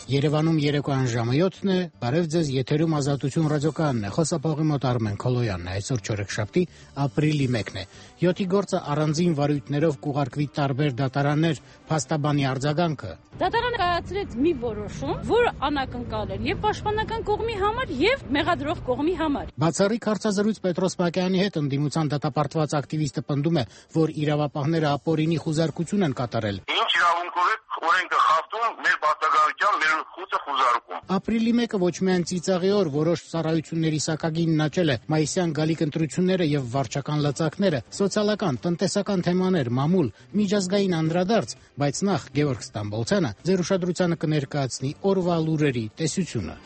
Երևանում երեկոյան ժամը 7-ն է, բարև ձեզ, եթերում Ազատություն ռադիոկայանն է, խոսափողի մոտ Արմեն Քոլոյանն է, այսօր չորեքշաբթի, ապրիլի 1-ն է։ 7-ի գործը առանձին վարույթներով կուղարկվի տարբեր դատարաններ, փաստաբանի արձագանքը։ Դատարանը կայացրեց մի որոշում, որը անակնկալ էր եւ պաշտպանական կողմի համար եւ մեղադրող կողմի համար։ Բացառիկ հարցազրույց Պետրոս Բակյանի հետ ընդդիմության դատապարտված ակտիվիստը պնդում է, որ իրավապահները ապօրինի խուզարկություն են կատարել։ Ինչ իրավունքով է օրենքը խախտում, մեր բացակայությամբ մեր խուցը խուզարկում։ Ապրիլի 1-ը ոչ միայն ծիծաղի օր, որոշ ծառայությունների սակագինն աճել է, մայիսյան գալիք ընտրությունները եւ վարչական լծակները, սոցիալական, տնտեսական թեմաներ, մամուլ, միջազգային անդրադարձ, բայց նախ Գևորգ Ստամբոլցյանը ձեր ուշադրությանը կներկայացնի օրվա լուրերի տեսությունը։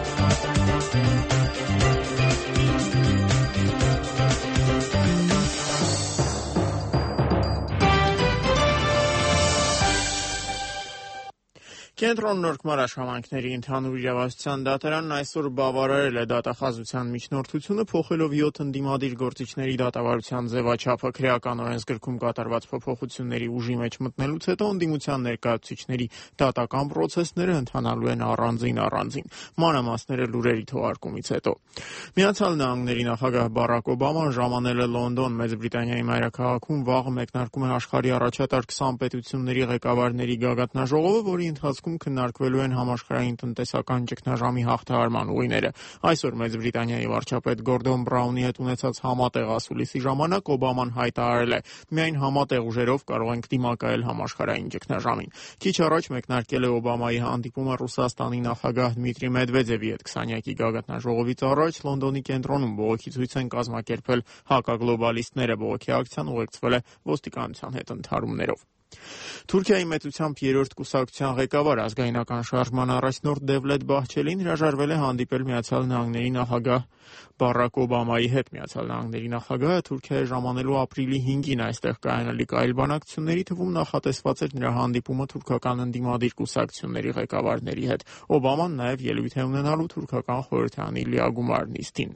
Կենտրոն Նորք Համայնքների ընդհանուր իրավասության դատարանն այսօր բավարարել է դատախազության միջնորդությունը, փոխելով 7 ընդդիմադիր գործիչների դատավարության ձևաչափը քրեական օրենսգրքում կատարված փոփոխությունների ուժի մեջ մտնելուց հետո ընդդիմության ներկայացուցիչների դատական պրոցեսները ընթանալու են առանձին։ Մանրամասները լուրերի թողարկումից հետո։ Միացյալ Նահանգների նախագահ Բարակ Օբաման ժամանել է Լոնդոն, Մեծ Բրիտանիայի մայրաքաղաքում վաղը մեկնարկում է աշխարհի առաջատար 20 պետությունների ղեկավարների գագաթնաժողովը, որի ընթացքում քննարկվելու են համաշխարհային տնտեսական ճգնաժամի հաղթահարման ուղիները։ Այսօր Մեծ Բրիտանիայի վարչապետ Գորդոն Բրաունի հետ ունեցած համատեղ ասուլիսի ժամանակ Օբաման հայտարարել է. «Միայն համատեղ ուժերով կարող ենք դիմակայել համաշխարհային ճգնաժամին»։ Քիչ առաջ մեկնարկել է Օբամայի հանդիպումը Ռուսաստանի նախագահ Դմիտրի Մեդվեդևի հետ 20-յակի գագաթնաժողովից առաջ Լոնդոնի կենտրոնում բողոքի ցույց են կազմակերպել հակագլոբալիստները։ Բողոքի ակցիան ուղեկցվել է ոստիկանության հետ ընդհարումներով։ Թուրքիայի մեծությամբ 3-րդ կուսակցության ղեկավար ազգայնական շարժման առաջնորդ Դևլետ Բահչելին հրաժարվել է հանդիպել Միացյալ Նահանգների նախագահ Բարակ Օբամայի հետ։ Միացյալ Նահանգների նախագահը Թուրքիայի ժամանելու ապրիլի 5-ին այստեղ կայանալիք այլ բանակցությունների թվում նախատեսված էր նրա հանդիպումը թուրքական ընդդիմադիր կուսակցությունների ղեկավարների հետ։ Օբաման նաև ելույթ է ունենալու թուրքական խորհրդարանի լիագումար նիստին։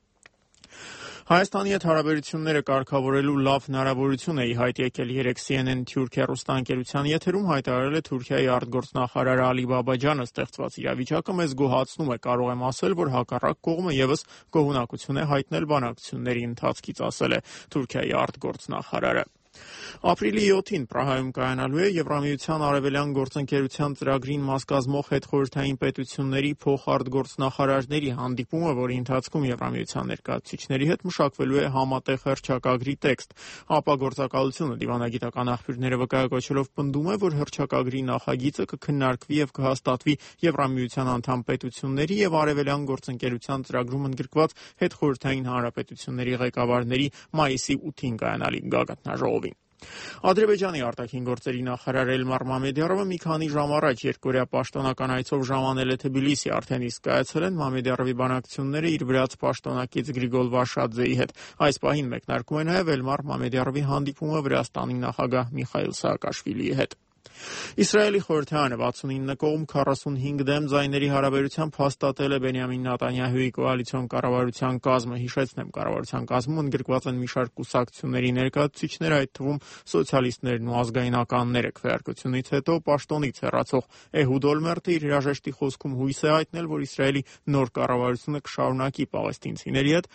Հայաստանի հետ հարաբերությունները կարգավորելու լավ հնարավորություն է ի հայտ եկել 3 CNN Թուրքիա հեռուստաընկերության եթերում հայտարարել է Թուրքիայի արտգործնախարար Ալի Բաբաջանը։ Ստեղծված իրավիճակը մեզ գոհացնում է, կարող եմ ասել, որ հակառակ կողմը եւս գոհունակություն է հայտնել բանակցությունների ընթացքից, ասել է Թուրքիայի արտգործնախարարը։ Ապրիլի 7-ին Պրահայում կայանալու է Եվրամիության արևելյան գործընկերության ծրագրին մաս կազմող հետխորհրդային պետությունների փոխարտգործնախարարների հանդիպումը, որի ընթացքում Եվրամիության ներկայացուցիչների հետ մշակվելու է համատեղ հռչակագրի տեքստ։ Ապագործակալությունը դիվանագիտական աղբյուրները վկայակոչելով պնդում է, որ հռչակագրի նախագիծը կքննարկվի եւ կհաստատվի Եվրամիության անդամ պետությունների եւ արևելյան գործընկերության ծրագրում ընդգրկված հետխորհրդային հանրապետությունների ղեկավարների մայիսի 8-ին կայանալիք գագաթնաժողովին։ Ադրբեջանի արտաքին գործերի նախարար Էլմար Մամեդյարովը մի քանի ժամ առաջ երկկորյա պաշտոնական այցով ժամանել է Թբիլիսի, արդեն իսկ կայացել են Մամեդյարովի բանակցությունները իր վրաց պաշտոնակից Գրիգոլ Վարշաձեի հետ։ Այս պահին մեկնարկում է նաև Էլմար Մամեդյարովի հանդիպումը Վրաստանի նախագահ Միխայիլ Սաակաշվիլիի հետ։ Իսրայելի խորհրդարանը 69 կողմ 45 դեմ ձայների հարաբերությամբ հաստատել է Բենյամին Նետանյահուի կոալիցիոն կառավարության կազմը։ Հիշեցնեմ, կառավարության կազմում ընդգրկված են մի շարք կուսակցությունների ներկայացուցիչներ, այդ թվում սոցիալիստներն ու ազգայնականները։ Քվեարկությունից հետո պաշտոնից հեռացող Էհուդ Օլմերտը իր հրաժեշտի խոսքում հույս է հայտնել, որ Իսրայելի նոր կառավարությունը կշարունակի պաղեստինցիների հետ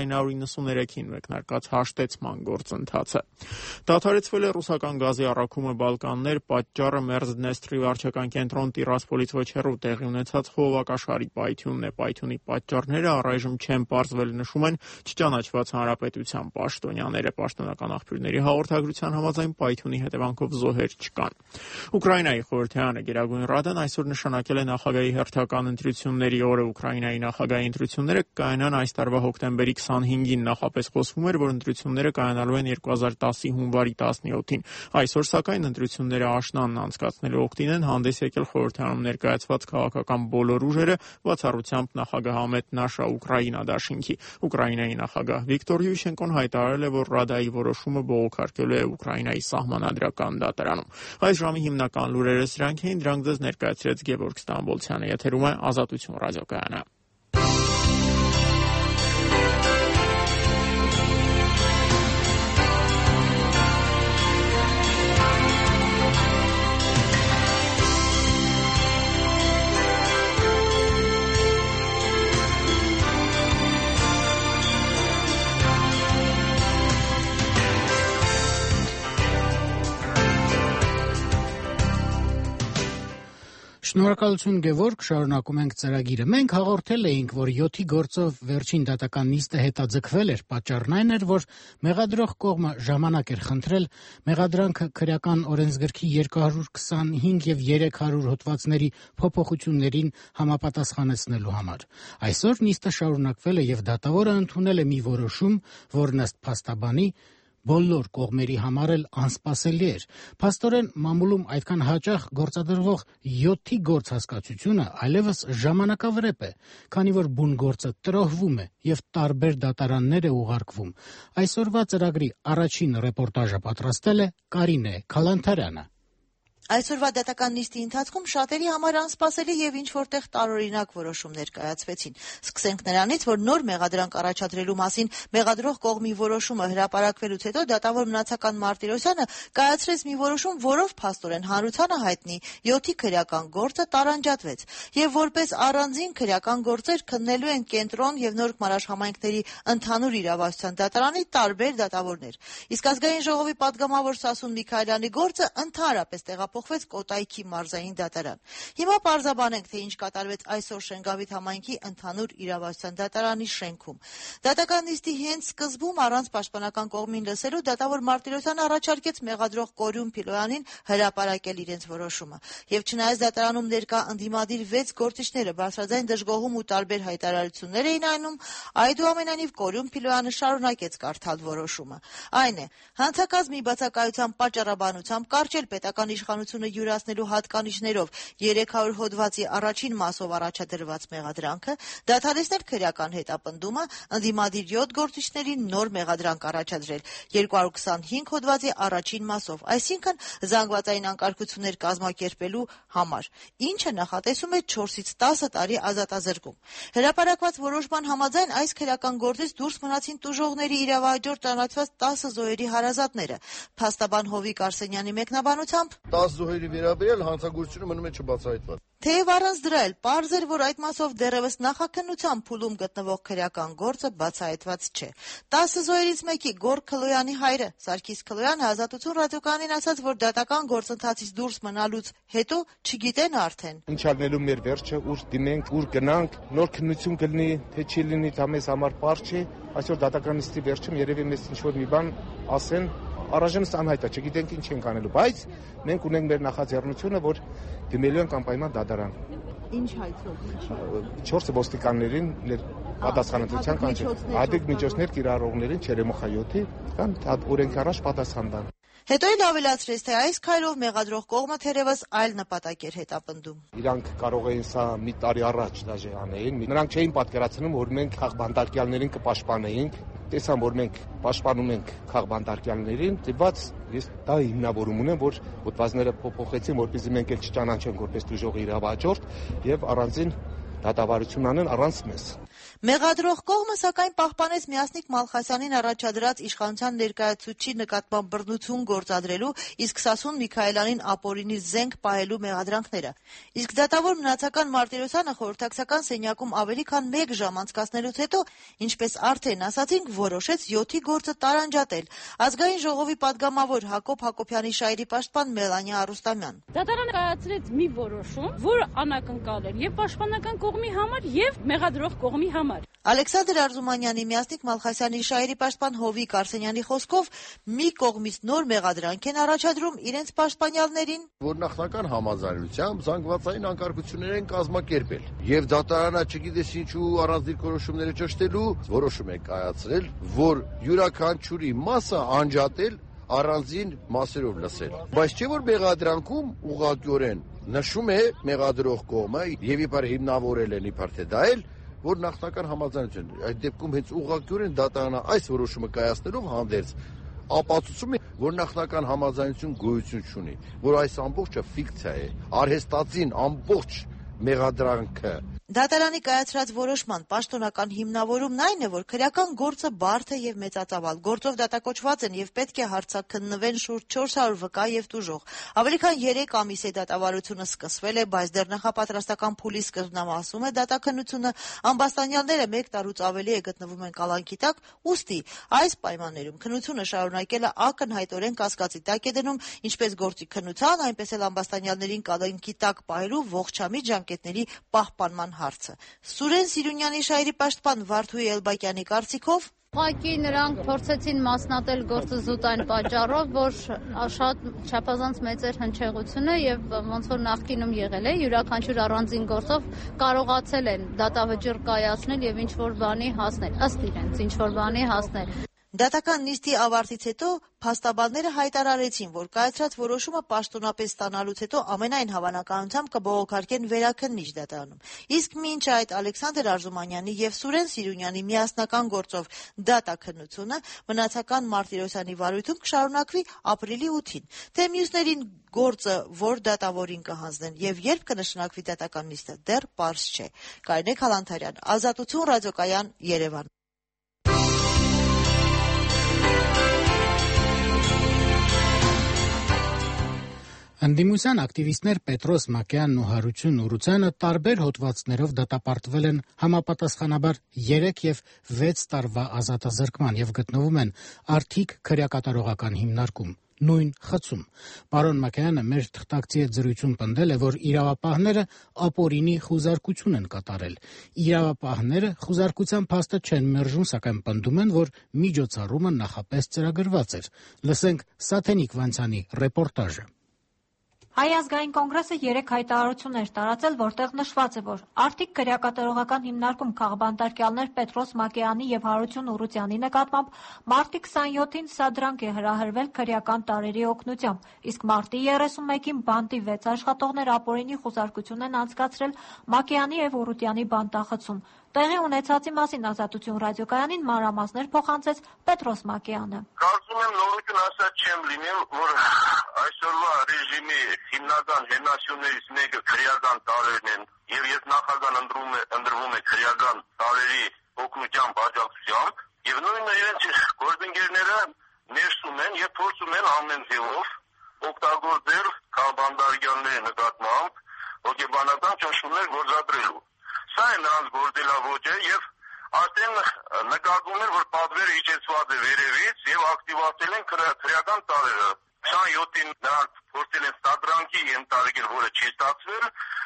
1993-ին մեկնարկած հաշտեցման գործընթացը։ Դադարեցվել է ռուսական գազի առաքումը Բալկաններ, պատճառը Մերձդնեստրի վարչական կենտրոն Տիրասպոլից ոչ հեռու տեղի ունեցած խողովակաշարի պայթյունն է։ Պայթյունի պատճառները առայժմ չեն պարզվել, նշում են չճանաչված հանրապետության պաշտոնյաները։ Պաշտոնական աղբյուրների հաղորդագրության համաձայն պայթյունի հետևանքով զոհեր չկան։ Ուկրաինայի խորհրդարանը Գերագույն Ռադան այսօր նշանակել է նախագահի հերթական ընտրությունների օրը։ Ուկրաինայի նախագահի ընտրությունները կայանան այս տարվա հոկտեմբերի 25-ին։ Նախապես խոսվում էր, որ ընտրությունները կայանալու են 2010-ի հունվարի 17-ին։ Այսօր սակայն ընտրությունները աշնանն անցկացնելու օգտին են հանդես եկել խորհրդարանում ներկայացված քաղաքական բոլոր ուժերը, բացառությամբ նախագահամետ Նաշա Ուկրաինա դաշինքի։ Ուկրաինայի նախագահ Վիկտոր Յուշենկոն հայտարարել է, որ Ռադայի որոշումը բողոքարկելու է Ուկրաինայի սահմանադրական դատարանում։ Այս ժամի հիմնական լուրերը սրանք էին, դրանք ձեզ ներկայացրեց Գևորգ Ստամբոլցյանը։ Եթերում է Ազատություն ռադիոկայանը։ Շնորհակալություն Գևորգ, շարունակում ենք ծրագիրը։ Մենք հաղորդել էինք, որ 7-ի գործով վերջին դատական նիստը հետաձգվել էր, պատճառն այն էր, որ մեղադրող կողմը ժամանակ էր խնդրել մեղադրանքը քրեական օրենսգրքի 225 եւ 300 հոդվածների փոփոխություններին համապատասխանեցնելու համար։ Այսօր նիստը շարունակվել է եւ դատավորը ընդունել է մի որոշում, որն ըստ փաստաբանի բոլոր կողմերի համար էլ անսպասելի էր։ Փաստորեն մամուլում այդքան հաճախ գործադրվող 7-ի գործ հասկացությունը այլևս ժամանակավրեպ է, քանի որ բուն գործը տրոհվում է եւ տարբեր դատարաններ է ուղարկվում։ Այսօրվա ծրագրի առաջին ռեպորտաժը պատրաստել է Կարինե Քալանթարյանը։ Այսօրվա դատական նիստի ընթացքում շատերի համար անսպասելի եւ ինչ-որտեղ տարօրինակ որոշումներ կայացվեցին։ Սկսենք նրանից, որ նոր մեղադրանք առաջադրելու մասին մեղադրող կողմի որոշումը հրապարակվելուց հետո դատավոր Մնացական Մարտիրոսյանը կայացրեց մի որոշում, որով փաստորեն հանրությանը հայտնի 7-ի քրեական գործը տարանջատվեց եւ որպես առանձին քրեական գործեր քննելու են Կենտրոն եւ Նորք Մարաշ համայնքների ընդհանուր իրավասության դատարանի տարբեր դատավորներ։ Իսկ Ազգային ժողովի падգամավոր Սասուն Միքայելյանի գործը ընդհանրապես տեղափոխվեց Կոտայքի մարզային դատարան։ Հիմա պարզաբանենք, թե ինչ կատարվեց այսօր Շենգավիթ համայնքի ընդհանուր իրավասության դատարանի շենքում։ Դատական նիստի հենց սկզբում առանց պաշտպանական կողմին լսելու դատավոր Մարտիրոսյանը առաջարկեց մեղադրող Կորյուն Փիլոյանին հրապարակել իրենց որոշումը։ Եվ չնայած դատարանում ներկա ընդդիմադիր 6 գործիչները բարձրաձայն դժգոհում ու տարբեր հայտարարություններ էին անում, այդուամենայնիվ Կորյուն Փիլոյանը շարունակեց կարդալ որոշումը։ Այն է, հանցակազմի բացակայության պատճառաբանությամբ կարճել պետական իշխանությունը յուրացնելու հատկանիշներով 300 հոդվածի առաջին մասով առաջադրված մեղադրանքը, դադարեցնել քրեական հետապնդումը, ընդդիմադիր 7 գործիչներին նոր մեղադրանք առաջադրել 225 հոդվածի առաջին մասով, այսինքն զանգվածային անկարգություններ կազմակերպելու համար, ինչը նախատեսում է 4-ից 10 տարի ազատազրկում։ Հրապարակված որոշման համաձայն այս քրեական գործից դուրս մնացին տուժողների իրավահաջորդ ճանաչված 10 զոհերի հարազատները։ Փաստաբան Հովիկ Արսենյանի մեկնաբանությամբ 10 զոհերի վերաբերյալ հանցագործությունը մնում է չբացահայտված։ Թեև առանց դրա էլ պարզ էր, որ այդ մասով դեռևս նախաքննության փուլում գտնվող քրեական գործը բացահայտված չէ։ 10 զոհերից մեկի Գոր Քլոյանի հայրը Սարգիս Քլոյանը Ազատություն ռադիոկայանին ասաց, որ դատական գործընթացից դուրս մնալուց հետո չգիտեն արդեն։ Ինչ անելու մեր վերջը, ուր դիմենք, ուր գնանք, նոր քննություն կլինի, թե չի լինի, դա մեզ համար պարզ չէ։ Այսօր դատական նիստի վերջում երևի մեզ ինչ-որ մի բան ասեն, առայժմ անհայտ է, չգիտենք ինչ ենք անելու, բայց մենք ունենք մեր նախաձեռնությունը, որ դիմելու ենք անպայման դատարան։ Ինչ հայցով։ 4 ոստիկաններին պատասխանատվության կանչել։ Ադիգ միջոցներ կիրառողներին Չերեմոխայոթի կամ օրենք առաջ պատասխան տան։ Հետո էլ ավելացրեց, թե այս քայլով մեղադրող կողմը թերևս այլ նպատակ էր հետապնդում։ Իրանք կարող էին սա մի տարի առաջ դաժե անեին։ Նրանք չէին պատկերացնում, որ մենք քաղբանտարկյալներին կպաշտպանեինք։ Տեսան, որ մենք պաշտպանում ենք քաղբանտարկյալներին, դեպած ես դա հիմնավորում ունեմ, որ հոդվածները փոփոխեցին, որպեսզի մենք էլ չճանաչենք որպես դժողի իրավահաջորդ եւ առանձին դատավարություն անեն առանց մեզ։ Մեղադրող կողմը սակայն պահպանեց Միասնիկ Մալխասյանին առաջադրած իշխանության ներկայացուցչի նկատմամբ բռնություն գործադրելու, իսկ Սասուն Միքայելյանին ապօրինի զենք պահելու մեղադրանքները։ Իսկ դատավոր Մնացական Մարտիրոսյանը խորհրդակցական սենյակում ավելի քան 1 ժամ անցկացնելուց հետո, ինչպես արդեն ասացինք, որոշեց 7-ի գործը տարանջատել։ Ազգային ժողովի падգամավոր Հակոբ Հակոբյանի շայրի պաշտպան Մելանիա Արուստամյան։ Դատարանը կայացրեց մի որոշում, որը անակնկալ էր եւ պաշտպանական կողմի համար եւ մեղադրող կողմի համար։ Ալեքսանդր Արզումանյանի Միասնիկ Մալխասյանի շայրի պաշտպան Հովիկ Արսենյանի խոսքով մի կողմից նոր մեղադրանք են առաջադրում իրենց պաշտպանյալներին, որ նախնական համաձայնությամբ զանգվածային անկարգություններ են կազմակերպել եւ դատարանը չգիտես ինչու առանց դիրքորոշումները ճշտելու որոշում է կայացրել, որ յուրաքանչյուրի մասը անջատել առանձին մասերով լսել։ Բայց չէ որ մեղադրանքում ուղղակիորեն նշում է մեղադրող կողմը եւ իբր հիմնավորել են իբր թե դա էլ որ նախնական համաձայնություն այդ դեպքում հենց ուղղակիորեն դատարանը այս որոշումը կայացնելով հանդերձ ապացուցում է, որ նախնական համաձայնություն գոյություն չունի, որ այս ամբողջը ֆիկցիա է, արհեստածին ամբողջ մեղադրանքը։ Դատարանի կայացրած որոշման պաշտոնական հիմնավորումն այն է, որ քրեական գործը բարդ է եւ մեծածավալ, գործով դատակոչված են եւ պետք է հարցաքննվեն շուրջ 400 վկա եւ տուժող։ Ավելի քան 3 ամիս է դատավարությունը սկսվել է, բայց դեռ նախապատրաստական փուլի սկզբնամասում է դատաքննությունը, ամբաստանյալները 1 տարուց ավելի է գտնվում են կալանքի տակ, ուստի այս պայմաններում քննությունը շարունակելը ակնհայտորեն կասկածի տակ է դնում ինչպես գործի քննության, այնպես էլ ամբաստանյալներին կալանքի տակ պահելու ողջամիտ ժամկետների պահպանման հարցը։ Սուրեն Սիրունյանի շահերի պաշտպան Վարդուհի Էլբակյանի կարծիքով Ուղղակի նրանք փորձեցին մասնատել գործը զուտ այն պատճառով, որ շատ չափազանց մեծ էր հնչեղությունը եւ ոնց որ նախկինում եղել է, յուրաքանչյուր առանձին գործով կարողացել են դատավճիռ կայացնել եւ ինչ որ բանի հասնել, ըստ իրենց ինչ որ բանի հասնել։ Դատական նիստի ավարտից հետո փաստաբանները հայտարարեցին, որ կայացրած որոշումը պաշտոնապես ստանալուց հետո ամենայն հավանականությամբ կբողոքարկեն վերաքննիչ դատարանում։ Իսկ մինչ այդ Ալեքսանդր Արզումանյանի եւ Սուրեն Սիրունյանի միասնական գործով դատաքննությունը մնացական Մարտիրոսյանի վարույթում կշարունակվի ապրիլի 8-ին։ Թե մյուսներին գործը որ դատավորին կհանձնեն եւ երբ կնշանակվի դատական նիստը դեռ պարզ չէ։ Կարինե Քալանթարյան, Ազատություն, ռադիոկայան, Երևան։ Ընդդիմության ակտիվիստներ Պետրոս Մակեյանն ու Հարություն Ուրուցյանը տարբեր հոդվածներով դատապարտվել են համապատասխանաբար 3 եւ 6 տարվա ազատազրկման եւ գտնվում են արդիկ քրեակատարողական հիմնարկում։ Նույն խցում։ Պարոն Մակեյանը մեր թղթակցի հետ զրույցում պնդել է, որ իրավապահները ապօրինի խուզարկություն են կատարել։ Իրավապահները խուզարկության փաստը չեն մերժում, սակայն պնդում են, որ միջոցառումը նախապես ծրագրված էր։ Լսենք Սաթենիկ Վանցյանի ռեպորտաժը։ Հայ ազգային կոնգրեսը 3 հայտարարություններ տարածել, որտեղ նշված է, որ արդիկ քրեակատարողական հիմնարկում քաղբանտարկյալներ Պետրոս Մակեյանի եւ Հարություն Ուրուցյանի նկատմամբ մարտի 27-ին սադրանք է հրահրվել քրեական տարրերի օգնությամբ, իսկ մարտի 31-ին բանտի 6 աշխատողներ ապօրինի խուզարկություն են անցկացրել Մակեյանի եւ Ուրուցյանի բանտախցում։ Տեղի ունեցածի մասին Ազատություն ռադիոկայանին մանրամասներ փոխանցեց Պետրոս Մակեյանը։ Կարծում եմ նորություն ասած չեմ լինել, որ այսօրվա ռեժիմի հիմնական հենասյուններից մեկը քրեական տարրերն են, եւ ես նախագահ ընտրվում է քրեական տարրերի օգնությամբ աջակցությամբ, եւ նույնը իրենց գործընկերները ներսում են եւ փորձում են ամեն ձևով օգտագործել քաղբանտարկյալների նկատմամբ հոգեբանական ճնշումներ գործադրելու։ Սա է նրանց գործելավոճը եւ արդեն նկատվում է, որ պատվերը իջեցված է վերևից եւ ակտիվացել են քրեական տարրերը։ 27-ին նրանք փորձել են սադրանքի ենթարկել, որը չի ստացվել։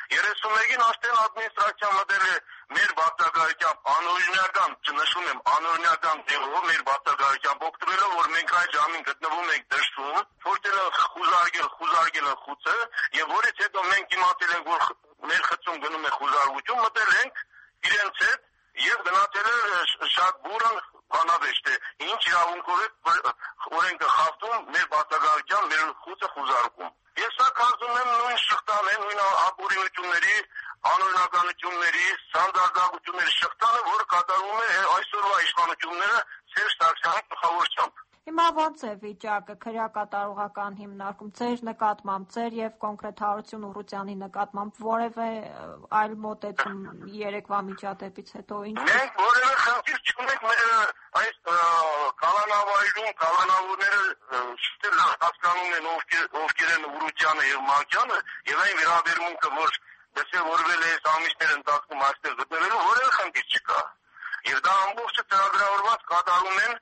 31-ին արդեն ադմինիստրացիան մտել է մեր բացակայությամբ անօրինական, չնշում եմ, անօրինական ձևով մեր բացակայությամբ օգտվելով, որ մենք այդ ժամին գտնվում ենք դաշտում, փորձել են խուզարկել խուցը եւ որից հետո մենք իմացել ենք, որ մեր խցում գնում է խուզարկություն, մտել ենք իրենց հետ եւ գնացել է շատ բուրըն բանավեշտ է, ինչ իրավունքով է օրենքը խախտում մեր բացակայությամբ մեր խուցը խուզարկում։ Ես սա կարծում եմ նույն շղթան է, նույն ապօրինությունների, անօրինականությունների, սանդարտակությունների շղթանը, որը կատարում է այսօրվա իշխանությունները Սերժ Սարգսյանի գլխավորությամբ։ Հիմա ո՞նց է վիճակը քրեակատարողական հիմնարկում ձեր նկատմամբ, ձեր եւ կոնկրետ Հարություն Ուրուցյանի նկատմամբ որևէ այլ մոտեցում երեկվա միջադեպից հետո ինչ։ Մենք որևէ խնդիր չունենք այս կալանավայրում, կալանավորները շուտով հասկանում են ովքեր են Ուրուցյանը եւ Մակյանը եւ այն վերաբերմունքը, որ դասավորվել է այս ամիսներ ընթացքում այստեղ գտնվելու որևէ խնդիր չկա։ Եվ դա ամբողջը ծրագրավորված կատարում են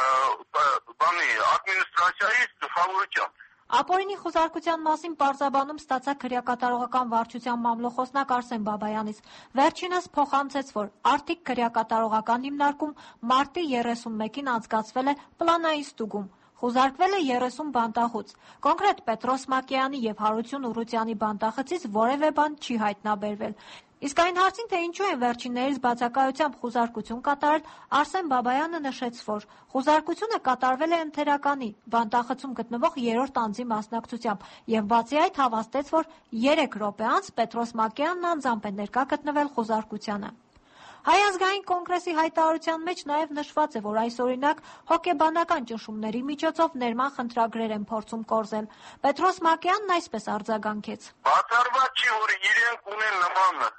ադմինիստրացիայի գլխավորությամբ։ Ապօրինի խուզարկության մասին պարզաբանում ստացա քրեակատարողական վարչության մամլոխոսնակ Արսեն Բաբայանից։ Վերջինս փոխանցեց, որ արդիկ քրեակատարողական հիմնարկում մարտի 31-ին անցկացվել է պլանային ստուգում։ Խուզարկվել է 30 բանտախոց։ Կոնկրետ Պետրոս Մակեյանի եւ Հարություն Ուրուցյանի բանտախցից որևէ բան չի հայտնաբերվել։ Իսկ այն հարցին, թե ինչու են վերջիններից բացակայությամբ խուզարկություն կատարել, Արսեն Բաբայանը նշեց, որ խուզարկությունը կատարվել է ընթերականի բանտախցում գտնվող 3-րդ անձի մասնակցությամբ եւ բացի այդ հավաստեց, որ 3 րոպե անց Պետրոս Մակեյանն անձամբ է ներկա գտնվել խուզարկությանը։ Հայ ազգային կոնգրեսի հայտարարության մեջ նաև նշված է, որ այսօրինակ հոգեբանական ճնշումների միջոցով ներման խնդրագրեր են փորձում կորզել։ Պետրոս Մակեյանն այսպես արձագանքեց. Բացառված չի, որ իրենք ունեն նման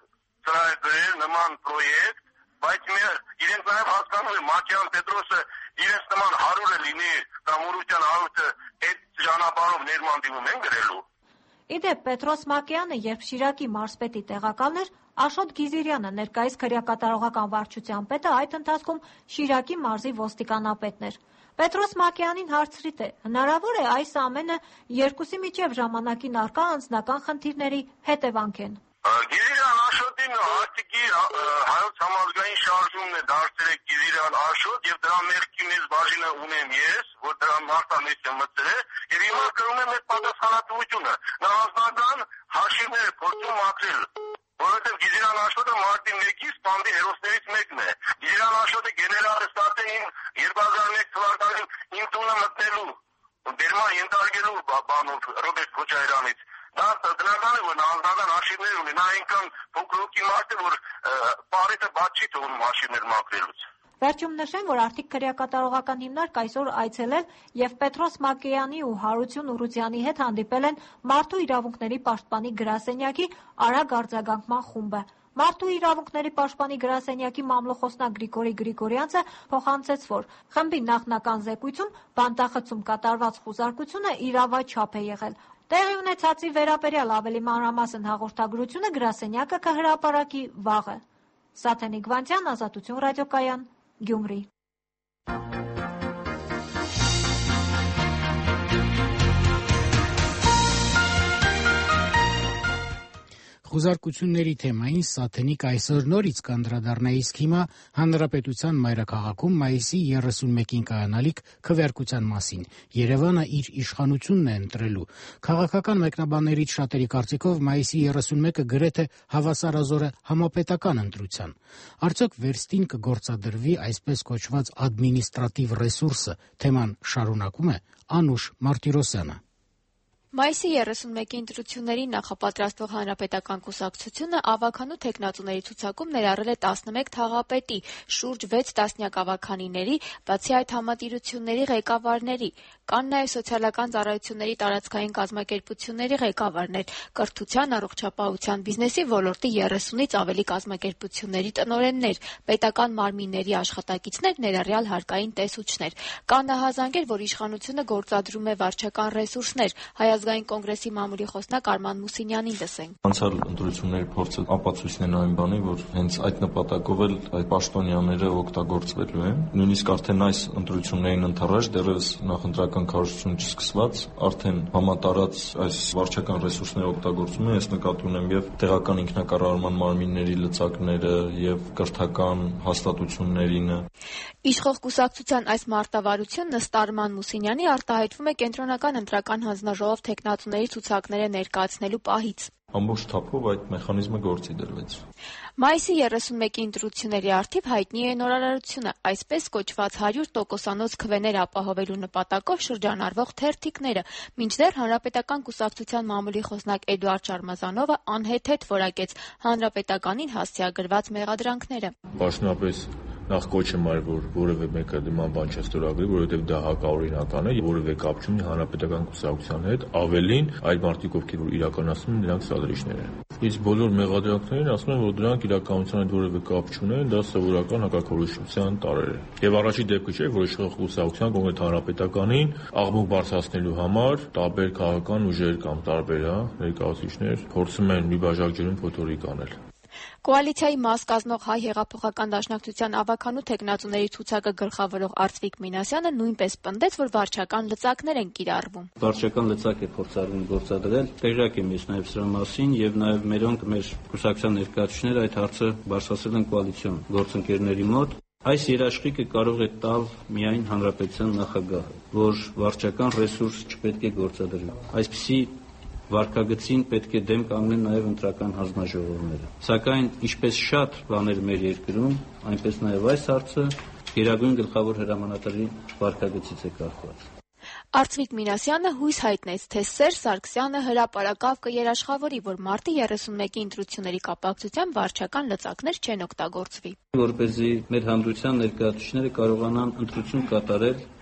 ծրագրել նման պրոյեկտ, բայց իրենք նաև հասկանում են Մակեյան Պետրոսը իրենց նման 100-ը լինի կամ Ուրուտյան 100-ը այդ ճանապարհով ներմանդիվում են գրելու։ Իդեպ Պետրոս Մակեյանը, երբ Շիրակի մարզպետի տեղակալն էր, Աշոտ Գիզիրյանը, ներկայիս քրեակատարողական վարչության պետը, այդ ընթացքում Շիրակի մարզի ոստիկանապետն էր։ Պետրոս Մակեյանին հարցրի թե հնարավոր է այս ամենը երկուսի միջև ժամանակին առկա անձնական խնդիրների հետևանք են։ Գիզիրյան Աշոտին արտիկի հայոց համազգային շարժումն է դարձրել Գիզիրյան Աշոտ եւ դրա ներքին ես բաժինը ունեմ ես, որ դրա մարտանից եմ մտցրել եւ հիմա կրում եմ այդ պատասխանատվությունը։ Նա անձնական հաշիվներ փորձում մաքրել, որովհետեւ Գիզիրյան Աշոտը մարտի 1-ից բանդի հերոսներից մեկն է։ Գիզիրյան Աշոտը գեներալ է ստացել 2001 թվականին իմ տունը մտնելու, դերման ենթարկելու բանով Ռոբերտ Քոչարյանից։ Դա տնական է, որ նա անձնական հաշիվներ ունի, նա այնքան փոքրոքի մարդ է, որ պարետը բաց չի թողնում հաշիվներ մաքրելուց։ Վերջում նշեմ, որ Արտիկ քրեակատարողական հիմնարկ այսօր այցելել եւ Պետրոս Մակեյանի ու Հարություն Ուրուտյանի հետ հանդիպել են Մարդու իրավունքների պաշտպանի գրասենյակի արագ արձագանքման խումբը։ Մարդու իրավունքների պաշտպանի գրասենյակի մամլոխոսնակ Գրիգորի Գրիգորյանցը փոխանցեց, որ խմբի նախնական զեկույցում բանտախցում կատարված խուզարկությունը իրավաչափ է եղել։ Տեղի ունեցածի վերաբերյալ ավելի մանրամասն հաղորդագրությունը գրասենյակը կհրապարակի վաղը։ Սաթենիկ Վանցյան, Ազատություն ռադիոկայան, Գյումրի։ Խուզարկությունների թեմային Սաթենիկ այսօր նորից կանդրադառնա, իսկ հիմա Հանրապետության մայրաքաղաքում մայիսի 31-ին կայանալիք քվեարկության մասին։ Երևանը իր իշխանությունն է ընտրելու։ Քաղաքական մեկնաբաններից շատերի կարծիքով մայիսի 31-ը գրեթե հավասարազոր է համապետական ընտրության։ Արդյոք վերստին կգործադրվի այսպես կոչված ադմինիստրատիվ ռեսուրսը, թեման շարունակում է Անուշ Մարտիրոսյանը։ Մայիսի 31-ի ընտրություններին նախապատրաստվող Հանրապետական կուսակցությունը ավագանու թեկնածուների ցուցակում ներառել է 11 թաղապետի, շուրջ 6 տասնյակ ավագանիների, բացի այդ համատիրությունների ղեկավարների, կան նաև սոցիալական ծառայությունների տարածքային կազմակերպությունների ղեկավարներ, կրթության, առողջապահության, բիզնեսի ոլորտի 30-ից ավելի կազմակերպությունների տնօրեններ, պետական մարմինների աշխատակիցներ, ներառյալ հարկային տեսուչներ։ Կան ահազանգեր, որ իշխանությունը գործադրում է վարչական ռեսուրսներ, Ազգային կոնգրեսի մամուլի խոսնակ Արման Մուսինյանին լսենք։ Անցյալ ընտրությունների փորձը ապացույցն է այն բանի, որ հենց այդ նպատակով էլ այդ պաշտոնյաները օգտագործվելու են։ Նույնիսկ արդեն այս ընտրություններին ընդառաջ դեռևս նախընտրական քարոզություն չսկսված, արդեն համատարած այս վարչական ռեսուրսները օգտագործում են, ես նկատի ունեմ եւ տեղական ինքնակառավարման մարմինների լծակները եւ կրթական հաստատություններին։ Իշխող կուսակցության այս մարտավարությունն ըստ Արման Մուսինյանի արտահայտվում է կենտրոնական ընտրական հանձնաժողով թեկնածուների ցուցակները ներկայացնելու պահից։ Ամբողջ թափով այդ մեխանիզմը գործի դրվեց։ Մայիսի 31-ի ընտրությունների առթիվ հայտնի է նորարարությունը, այսպես կոչված 100%-անոց քվեներ ապահովելու նպատակով շրջանառվող թերթիկները, մինչդեռ Հանրապետական կուսակցության մամուլի խոսնակ Էդուարդ Շարմազանովը անհեթեթ որակեց Հանրապետականին հասցեագրված մեղադրանքները։ Պաշտոնապես նախ կոչ եմ արել, որ որևէ մեկը նման բան չստորագրի, որովհետև դա հակաօրինական է, որևէ կապ չունի Հանրապետական կուսակցության հետ, ավելին այդ մարդիկ, ովքեր որ իրականացնում են, նրանք սադրիչներ են։ Իսկ բոլոր մեղադրանքներին ասում են, որ դրանք իրականության հետ որևէ կապ չունեն, դա սովորական հակակորուսության տարրեր են։ Եվ առաջի դեպքը չէ, որ իշխող կուսակցության կոնկրետ Հանրապետականին աղմուկ բարձրացնելու համար տարբեր քաղաքական ուժեր կամ տարբեր ներկայացուցիչներ փորձում են մի բաժակ ջրում փոթորիկ անել։ Կոալիցիայի մաս կազմող Հայ հեղափոխական դաշնակցության ավագանու թեկնածուների ցուցակը գլխավորող Արծվիկ Մինասյանը նույնպես պնդեց, որ վարչական լծակներ են կիրառվում։ Վարչական լծակ է փորձառվում գործադրել, տեղյակ եմ ես նաև սրա մասին եւ նաև մերոնք մեր կուսակցության ներկայացուցիչները այդ հարցը բարձրացրել են կոալիցիոն գործընկերների մոտ։ Այս երաշխիքը կարող է տալ միայն հանրապետության նախագահը, որ վարչական ռեսուրս չպետք է գործադրվի։ Այսպիսի վարկագծին պետք է դեմ կանգնեն նաև ընտրական հանձնաժողովները։ Սակայն ինչպես շատ բաներ մեր երկրում, այնպես նաև այս հարցը Գերագույն գլխավոր հրամանատարի վարկագծից է կախված։ Արծվիկ Մինասյանը հույս հայտնեց, թե Սերժ Սարգսյանը հրապարակավ կերաշխավորի, որ մարտի 31-ի ընտրությունների կապակցությամբ վարչական լծակներ չեն օգտագործվի։ Որպեսզի մեր հանրության ներկայացուցիչները կարողանան ընտրություն կատարել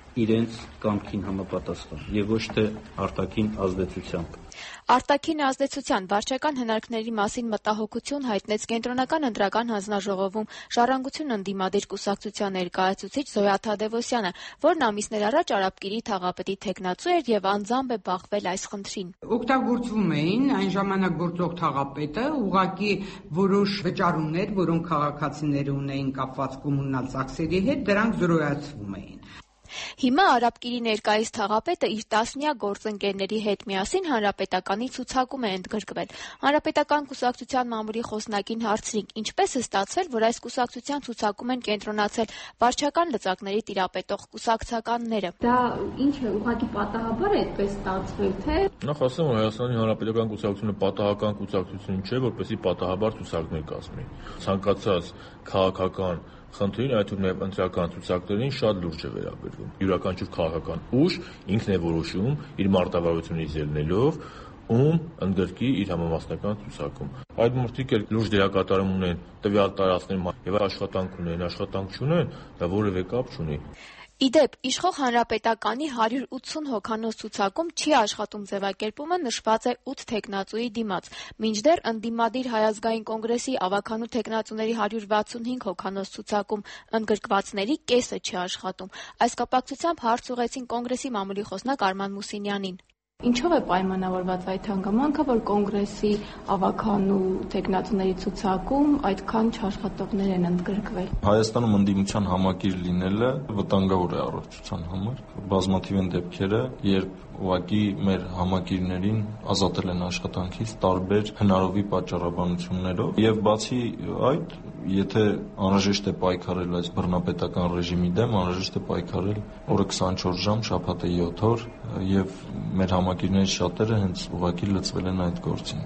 իրենց կամքին համապատասխան եւ ոչ թե արտաքին ազդեցությամբ։ Արտաքին ազդեցության վարչական հնարքների մասին մտահոգություն հայտնեց Կենտրոնական ընտրական հանձնաժողովում Ժառանգություն ընդդիմադիր կուսակցության ներկայացուցիչ Զոյա Թադևոսյանը, որն ամիսներ առաջ Արաբկիրի թաղապետի թեկնածու էր եւ անձամբ է բախվել այս խնդրին։ Օգտագործվում էին այն ժամանակ գործող թաղապետը, ուղղակի որոշ վճարումներ, որոնք քաղաքացիները ունեին կապված կոմունալ ծախսերի հետ, դրանք զրոյացվում էին։ Հիմա Արաբկիրի ներկայիս թաղապետը իր տասնյակ գործընկերների հետ միասին Հանրապետականի ցուցակում է ընդգրկվել։ Հանրապետական կուսակցության մամուլի խոսնակին հարցրինք, ինչպես է ստացվել, որ այս կուսակցության ցուցակում են կենտրոնացել վարչական լծակների տիրապետող կուսակցականները։ Դա ինչ է, ուղղակի պատահաբար է այդպես ստացվել, թե։ Նախ ասեմ, որ Հայաստանի Հանրապետական կուսակցությունը պատահական կուսակցություն չէ, որպեսզի պատահաբար ցուցակներ կազմի։ Ցանկացած քաղաքական խնդրին, այդ թվում նաև ընտրական ցուցակներին շատ լուրջ է վերաբերվում։ Յուրաքանչյուր քաղաքական ուժ ինքն է որոշում իր մարտավարությունից ելնելով ում ընդգրկի իր համամասնական ցուցակում։ Այդ մարդիկ էլ լուրջ դերակատարում ունեն տվյալ տարածքներում եւ աշխատանք ունեն, աշխատանք չունեն, դա որևէ կապ չունի։ Իդեպ, իշխող Հանրապետականի 180 հոգանոց ցուցակում չի աշխատում ձևակերպումը նշված է 8 թեկնածուի դիմաց, մինչդեռ ընդդիմադիր Հայ ազգային կոնգրեսի ավականու թեկնածուների 165 հոգանոց ցուցակում ընդգրկվածների կեսը չի աշխատում։ Այս կապակցությամբ հարց ուղղեցին կոնգրեսի մամուլի խոսնակ Արման Մուսինյանին։ Ինչով է պայմանավորված այդ հանգամանքը, որ կոնգրեսի ավականու թեկնածուների ցուցակում այդքան չաշխատողներ են ընդգրկվել։ Հայաստանում ընդդիմության համակիր լինելը վտանգավոր է առողջության համար։ Բազմաթիվ են դեպքերը, երբ ուղղակի մեր համակիրներին ազատել են աշխատանքից տարբեր հնարովի պատճառաբանություններով եւ բացի այդ, եթե անհրաժեշտ է պայքարել այս բռնապետական ռեժիմի դեմ, անհրաժեշտ է պայքարել օրը 24 ժամ, շաբաթը 7 օր եւ մեր համակիրներից շատերը հենց ուղղակի լծվել են այդ գործին։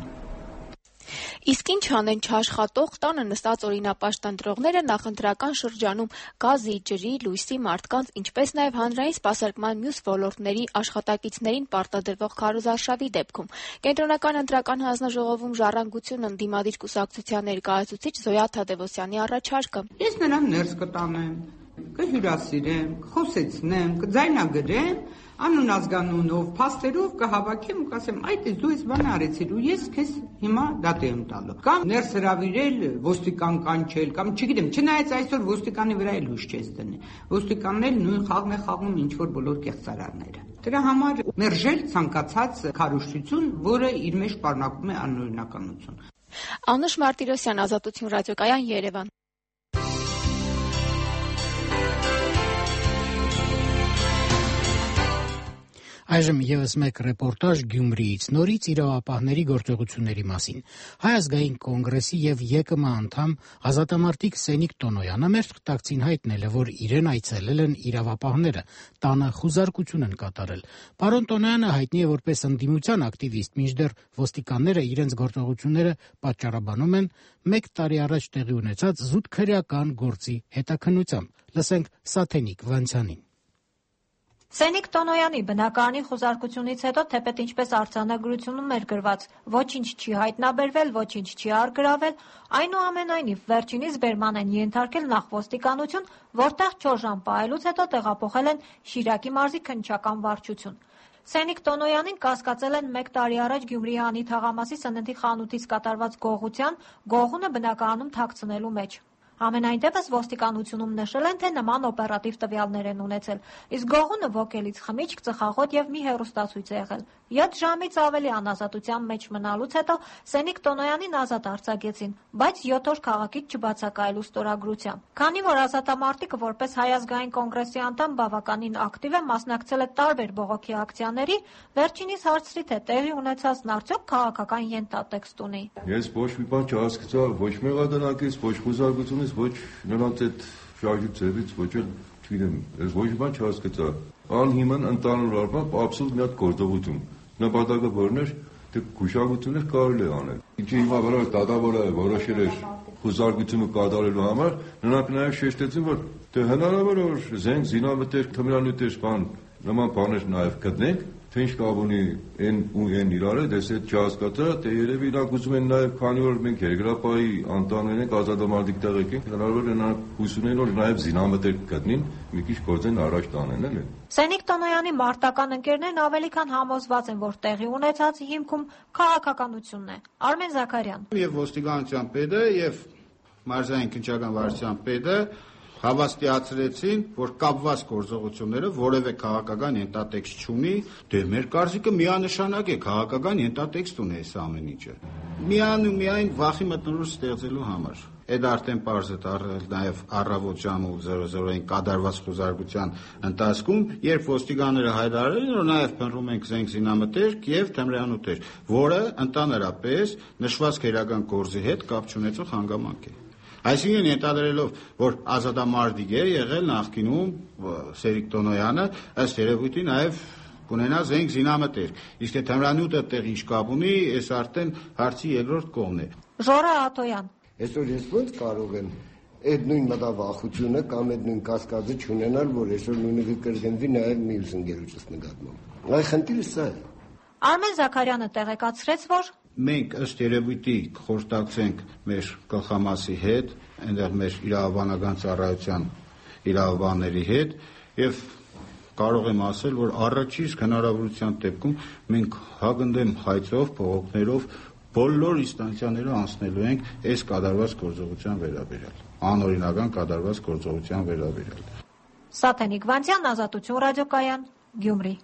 Իսկ ինչ անեն չաշխատող տանը նստած օրինապաշտ ընտրողները նախընտրական շրջանում գազի, ջրի, լույսի, մարդկանց, ինչպես նաև հանրային սպասարկման մյուս ոլորտների աշխատակիցներին պարտադրվող քարոզարշավի դեպքում։ Կենտրոնական ընտրական հանձնաժողովում Ժառանգություն ընդդիմադիր կուսակցության ներկայացուցիչ Զոյա Թադևոսյանի առաջարկը։ Ես նրան ներս կտանեմ, կհյուրասիրեմ, կխոսեցնեմ, կձայնագրեմ, անուն ազգանունով, փաստերով կհավաքեմ ու կասեմ, այդ դու այս բանը արեցիր ու ես քեզ հիմա դատի եմ տալու։ Կամ ներս հրավիրել, ոստիկան կանչել, կամ չգիտեմ, չնայած այսօր ոստիկանի վրա էլ հույս չես դնի։ Ոստիկանն էլ նույն խաղն է խաղում ինչ որ բոլոր կեղծարարները։ Դրա համար մերժել ցանկացած քարոզչություն, որը իր մեջ պարունակում է անօրինականություն։ Անուշ Մարտիրոսյան, Ազատություն ռադիոկայան, Երևան։ Այժմ եւս մեկ ռեպորտաժ Գյումրիից, նորից իրավապահների գործողությունների մասին։ Հայ ազգային կոնգրեսի եւ ԵԿՄ անդամ ազատամարտիկ Սենիկ Տոնոյանը մեր թղթակցին հայտնել է, որ իրեն այցելել են իրավապահները, տանը խուզարկություն են կատարել։ Պարոն Տոնոյանը հայտնի է որպես ընդդիմության ակտիվիստ, մինչդեռ ոստիկանները իրենց գործողությունները պատճառաբանում են 1 տարի առաջ տեղի ունեցած զուտ քրեական գործի հետաքննությամբ։ Լսենք Սաթենիկ Վանցյանին։ Սենիկ Տոնոյանի բնակարանի խուզարկությունից հետո թեպետ ինչպես արձանագրությունում էր գրված, ոչինչ չի հայտնաբերվել, ոչինչ չի առգրավել, այնուամենայնիվ վերջինիս բերման են ենթարկել նախ ոստիկանություն, որտեղ 4 ժամ պահելուց հետո տեղափոխել են Շիրակի մարզի քննչական վարչություն։ Սենիկ Տոնոյանին կասկածել են 1 տարի առաջ Գյումրիի Հանի թաղամասի սննդի խանութից կատարված գողության, գողունը բնակարանում թաքցնելու մեջ։ Ամենայն դեպս ոստիկանությունում նշել են, թե նման օպերատիվ տվյալներ են ունեցել, իսկ գողունը ոգելից խմիչք, ծխախոտ եւ մի հեռուստացույց է եղել։ 7 ժամից ավելի անազատության մեջ մնալուց հետո Սենիկ Տոնոյանին ազատ արձակեցին, բայց 7 օր քաղաքից չբացակայելու ստորագրությամբ։ Քանի որ ազատամարտիկը որպես Հայ ազգային կոնգրեսի անդամ բավականին ակտիվ է, մասնակցել է տարբեր բողոքի ակցիաների, վերջինիս հարցրի, թե տեղի ունեցածն արդյոք քաղաքական յենթատեքստ ունի։ Ես ոչ մի բան չհասկացա, ոչ մեղադրանքից, ոչ խուզարկությունից, ոչ նրանց այդ շարժի ձևից, ոչ էլ չգիտեմ, ես ոչ մի բան չհասկացա։ Անհիմն ընդհանուր առմամբ աբսուրդ մի հատ գործողություն։ Նպատակը որն էր, թե գուշակություններ կարելի է անել։ Ինչի հիմա որոշ դատավորը որոշել էր խուզարկությունը կատարելու համար, նրանք նաև շեշտեցին, որ դե հնարավոր է որ զենք, զինամթերք, թմրանյութեր, նման բաներ նաև գտնենք, թե ինչ կապ ունի այն ու այն իրար հետ, ես այդ չհասկացա, թե երևի իրանք ուզում են նաև քանի որ մենք երկրապահի անդամներ ենք, ազատամարտիկ տեղ ենք, հնարավոր է նրանք հույս ունեն, որ նաև զինամթերք գտնին, մի քիչ գործեն առաջ տանեն, էլի։ Սենիկ Տոնոյանի մարտական ընկերներն ավելի քան համոզված են, որ տեղի ունեցածի հիմքում քաղաքականությունն է։ Արմեն Զաքարյան։ Եվ ոստիկանության պետը եւ մարզային քննչական վարչության պետը հավաստիացրեցին, որ կապված գործողությունները որևէ քաղաքական ենթատեքստ չունի, դե մեր կարծիքը միանշանակ է, քաղաքական ենթատեքստ ունի այս ամեն ինչը։ Միայն վախի մթնոլորտ ստեղծելու համար։ Այդ արդեն պարզ է դարձել նաև առավոտ ժամը 00-ին կատարված խոզարկության ընթացքում, երբ ոստիկանները հայտարարել են, որ նաև փնտրում ենք զենք զինամթերք եւ թմրանյութեր, որը ընդհանրապես նշված քերական գործի հետ կապ չունեցող հանգամանք է։ Այսինքն ենթադրելով, որ ազատամարտիկ է եղել նախկինում Սերիկ Տոնոյանը, ըստ երևույթի նաև կունենա զենք զինամթերք։ Իսկ այդ թմրանյութը տեղ ինչ կապ ունի, այս արդեն հարցի երկրորդ կողմն է։ Ժորա Աթոյան։ Այսօր ես ոնց կարող եմ այդ նույն մտավախությունը կամ այդ նույն կասկածը չունենալ, որ այսօր նույնը կկրկնվի նաև մյուս ընկերոջս նկատմամբ։ Այ խնդիրը սա է։ Արմեն Զաքարյանը տեղեկացրեց, որ մենք ըստ երևույթի կխորհրդակցենք մեր գլխամասի հետ, այնտեղ մեր իրավաբանական ծառայության իրավաբանների հետ եւ կարող եմ ասել, որ առաջին հնարավորության դեպքում մենք հագնդեմ հայցով, փողոքներով բոլոր ինստանցիաները անցնելու ենք այս կատարված գործողության վերաբերյալ, անօրինական կատարված գործողության վերաբերյալ։ Սաթենիկ Վանցյան, Ազատություն ռադիոկայան, Գյումրի։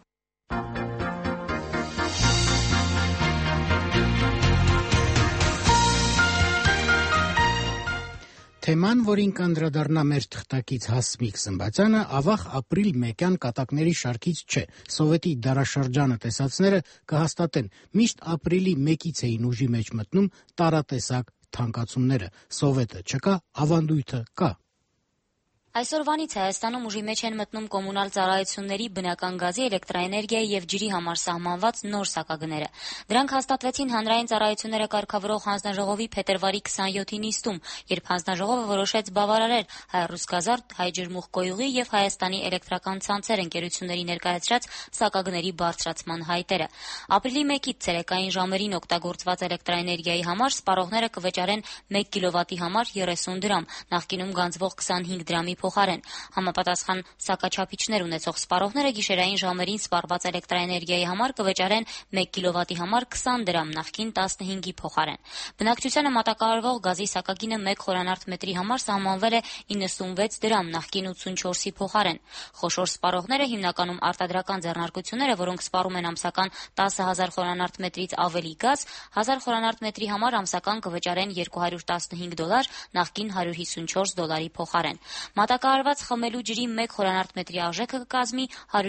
Թեման, որին կանդրադառնա մեր թղթակից Հասմիկ Սմբատյանը, ավաղ ապրիլ մեկյան կատակների շարքից չէ։ Սովետի դարաշրջանը տեսածները կհաստատեն, միշտ ապրիլի 1-ից էին ուժի մեջ մտնում տարատեսակ թանկացումները։ Սովետը չկա, ավանդույթը կա։ Այսօրվանից Հայաստանում ուժի մեջ են մտնում կոմունալ ծառայությունների, բնական գազի, էլեկտրաէներգիայի եւ ջրի համար սահմանված նոր սակագները։ Դրանք հաստատվեցին հանրային ծառայությունները կարգավորող հանձնաժողովի փետրվարի 27-ի նիստում, երբ հանձնաժողովը որոշեց բավարարել Հայ-Ռուսգազարդ, Հայ-Ջրմուղ-Կոյուղի եւ Հայաստանի էլեկտրական ցանցեր ընկերությունների ներկայացրած սակագների բարձրացման հայտերը։ Ապրիլի 1-ից ցերեկային ժամերին օգտագործված էլեկտրաէներգիայի համար սպառողները կվճարեն 1 կիլովատի համար 30 դրամ, նախկինում գանձվող 25 դրամի փոխարեն։ Համապատասխան սակաչափիչներ ունեցող սպառողները գիշերային ժամերին սպառված էլեկտրաէներգիայի համար կվճարեն 1 կիլովատի համար 20 դրամ, նախկին 15-ի փոխարեն։ Բնակչությանը մատակարարվող գազի սակագինը 1 խորանարդ մետրի համար սահմանվել է 96 դրամ, նախկին 84-ի փոխարեն։ Խոշոր սպառողները, հիմնականում արտադրական ձեռնարկությունները, որոնք սպառում են ամսական 10,000 խորանարդ մետրից ավելի գազ, 1000 խորանարդ մետրի համար ամսական կվճարեն $215, նախկին $154 փոխարեն։ Մատակարարված խմելու ջրի 1 խորանարդ մետրի արժեքը կկազմի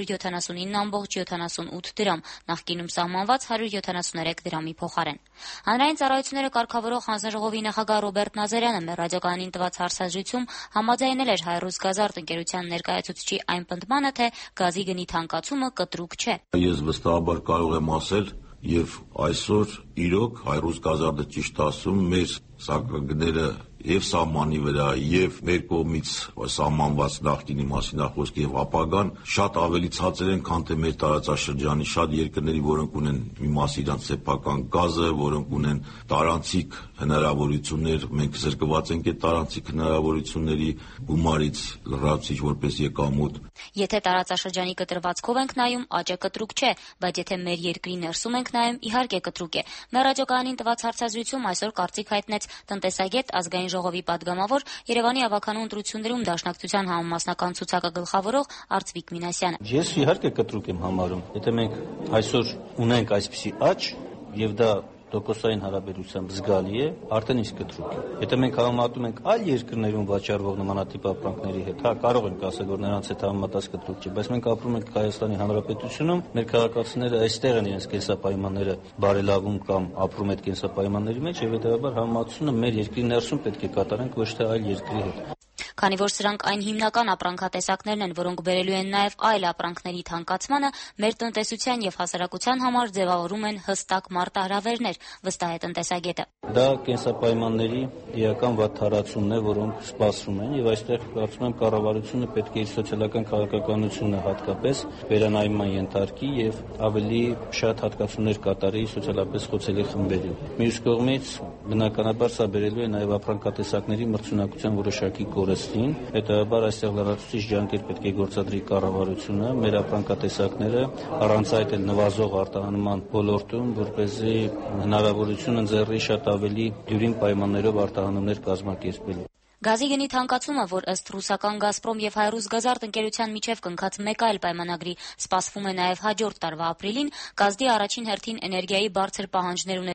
179.78 դրամ, նախկինում սահմանված 173 դրամի փոխարեն։ Հանրային ծառայությունները կարգավորող հանձնաժողովի նախագահ Ռոբերտ Նազարյանը մեր ռադիոկայանին տված հարցազրույցում համաձայնել էր Հայ-Ռուսգազարդ ընկերության ներկայացուցչի այն պնդմանը, թե գազի գնի թանկացումը կտրուկ չէ։ Ես վստահաբար կարող եմ ասել, եւ այսօր իրոք Հայ-Ռուսգազարդը ճիշտ ասում, մեր սակագները եւ սահմանի վրա եւ մեր կողմից սահմանված նախկինի մասին խոսք եւ ապագան շատ ավելի ցածր են, քան թե մեր տարածաշրջանի շատ երկրների, որոնք ունեն մի մասի իրանց սեփական գազը, որոնք ունեն տարանցիկ հնարավորություններ, մենք զրկված ենք այդ տարանցիկ հնարավորությունների գումարից լրացուցիչ որպես եկամուտ։ Եթե տարածաշրջանի կտրվածքով ենք նայում, աճը կտրուկ չէ, բայց եթե մեր երկրի ներսում ենք նայում, իհարկե կտրուկ է։ Մեր ռադիոկայանին տված հարցազրույցում այսօր կարծիք հայտնեց տնտեսագետ, ազգային ժողովի падգամավոր, Երևանի ավականու ընտրություններում Դաշնակցության համամասնական ցուցակը գլխավորող Արծվիկ Մինասյանը։ Ես իհարկե կտրուկ եմ համարում։ Եթե մենք այսօր ունենք այսպիսի աճ, եւ դա տոկոսային հարաբերությամբ զգալի է, արդեն իսկ կտրուկ է։ Եթե մենք համեմատում ենք այլ երկրներում վաճառվող նմանատիպ ապրանքների հետ, հա, կարող ենք ասել, որ նրանց հետ համեմատած կտրուկ չէ, բայց մենք ապրում ենք Հայաստանի Հանրապետությունում, մեր քաղաքացիները այստեղ են իրենց կենսապայմանները բարելավում կամ ապրում այդ կենսապայմանների մեջ, եւ հետեւաբար համեմատությունը մեր երկրի ներսում պետք է կատարենք ոչ թե այլ երկրի հետ։ Քանի որ սրանք այն հիմնական ապրանքատեսակներն են, որոնք բերելու են նաև այլ ապրանքների թանկացմանը, մեր տնտեսության եւ հասարակության համար ձևավորում են հստակ մարտահրավերներ, վստահ է տնտեսագետը։ Դա կենսապայմանների իրական վատթարացումն է, որոնք սպասվում են, եւ այստեղ կարծում եմ կառավարությունը պետք է իր սոցիալական քաղաքականությունը հատկապես վերանայման ենթարկի եւ ավելի շատ հատկացումներ կատարի սոցիալապես խոցելի խմբերին։ Մյուս կողմից բնականաբար սա բերելու է նաև ապրանքատեսակների մրցունակության որոշակի կորստին, հետևաբար այստեղ լրացուցիչ ջանքեր պետք է գործադրի կառավարությունը, մեր ապրանքատեսակները առանց այդ էլ նվազող արտահանման ոլորտում, որպեսզի հնարավորություն ընձեռի շատ ավելի դյուրին պայմաններով արտահանումներ կազմակերպելու։ Գազի գնի թանկացումը, որ ըստ ռուսական «Գազպրոմ» եւ «Հայրուսգազարդ» ընկերության միջև կնքած մեկ այլ պայմանագրի սպասվում է նաև հաջորդ տարվա ապրիլին, կազդի առաջին հերթին էներգիայի բարձր պահանջներ